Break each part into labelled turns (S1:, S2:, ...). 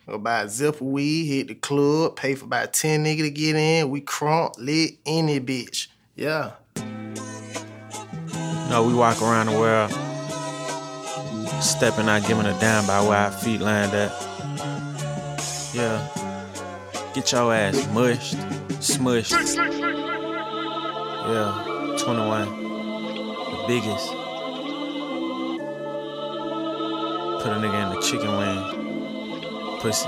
S1: Go buy a zip of weed, hit the club, pay for about 10 niggas to get in. We crunk, lit, any bitch. Yeah.
S2: No, we walk around the world, stepping out, giving a damn by where our feet land at. Yeah. Get your ass mushed, smushed. Yeah, 21. The biggest. Put a nigga in the chicken wing. Pussy.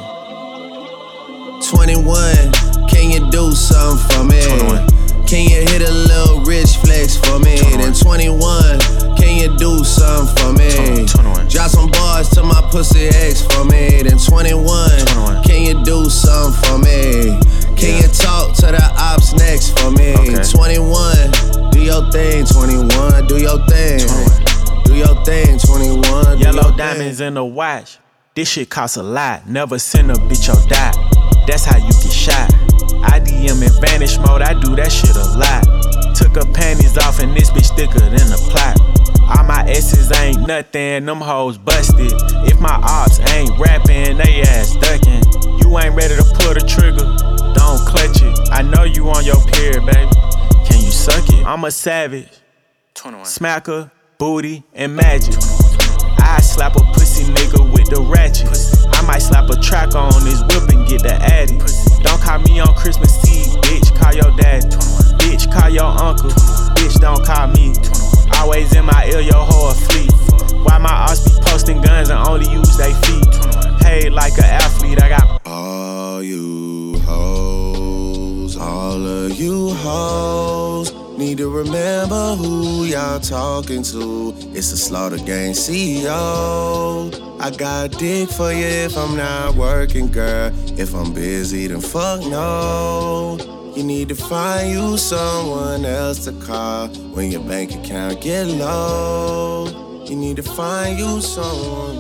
S3: 21, can you do something for me?
S2: 21.
S3: Can you hit a little rich flex for me?
S2: 21.
S3: Then 21, can you do something for me?
S2: 21.
S3: Drop some bars to my pussy ex for me. Then 21, can you do something for me? Can you talk to the ops next for me?
S2: Okay.
S3: 21, do your thing. 21, do your thing.
S2: 21.
S3: Do your thing. 21.
S2: Yellow diamonds in the watch. This shit costs a lot. Never send a bitch or die. That's how you get shot. I DM in vanish mode, I do that shit a lot. Took her panties off and this bitch thicker than a plot. All my S's ain't nothing, them hoes busted. If my ops ain't rapping, they ass ducking. You ain't ready to pull the trigger, don't clutch it. I know you on your period, baby. Can you suck it? I'm a savage.
S4: 21.
S2: Smacker, booty, and magic. I slap a pussy nigga with the ratchet. I might slap a track on his whip and get the addy. Don't call me on Christmas Eve, bitch, call your daddy. Bitch, call your uncle, bitch, don't call me. Always in my ear, your hoe a fleet. Why my ops be posting guns and only use they feet? Paid like an athlete, I got
S3: all you hoes, all of you hoes, need to remember who y'all talking to. It's the Slaughter Gang CEO. I got dick for you if I'm not working, girl. If I'm busy, then fuck no. You need to find you someone else to call when your bank account get low. You need to find you someone.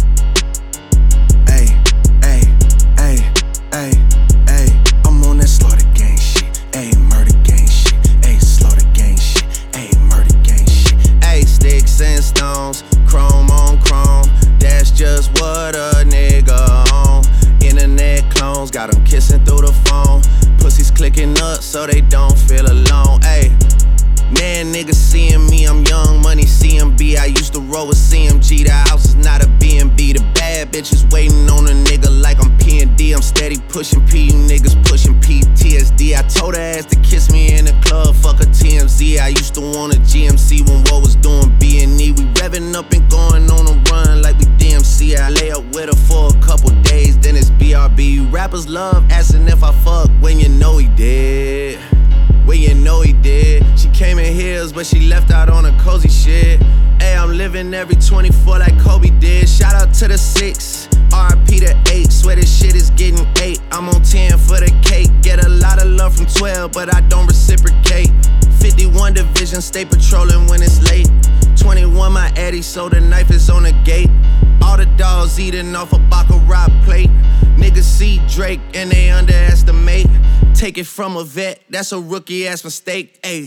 S3: Ay, ay, ay, ay, ay. I'm on that Slaughter Gang shit. Ay, murder gang shit. Ay, Slaughter Gang shit. Ay, murder gang shit. Ay, sticks and stones, chrome on chrome. That's just what a nigga on. Internet clones got them kissing through the phone. Pussies clicking up so they don't feel alone. Ay, man, niggas seeing me, I'm young money CMB. I used to roll with CMG. The house is not a B&B. The bad bitches waiting on a nigga like I'm P&D. I'm steady pushing P, you niggas pushing PTSD. I told her ass to kiss me in the club, fuck a TMZ. I used to want a GMC when what was doing B&E. We revving up and going on a run like we DMC. I lay up with her for a couple days, then it's BRB. Rappers love asking if I fuck when you know he did. When you know he did. She came in heels, but she left out on a cozy shit. Hey, I'm living every 24 like Kobe did. Shout out to the 6, RIP to 8. Swear this shit is getting 8. I'm on 10 for the cake. Get a lot of love from 12, but I don't reciprocate. 51 division, stay patrolling when it's late. 21 my Eddie, so the knife is on the gate. All the dogs eating off a Baccarat plate. Niggas see Drake and they underestimate. Take it from a vet, that's a rookie ass mistake. Ayy.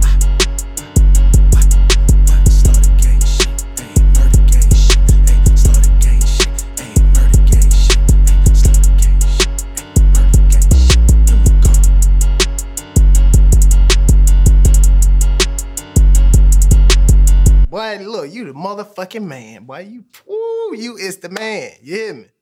S3: Slaughter Gang shit, ayy, murder gang shit, ayy, Slaughter Gang shit, ayy, murder gang shit, ayy, Slaughter Gang shit, ayy, murder gang shit. Here we go.
S1: Boy, look, you the motherfucking man. Boy, you is the man. You hear me?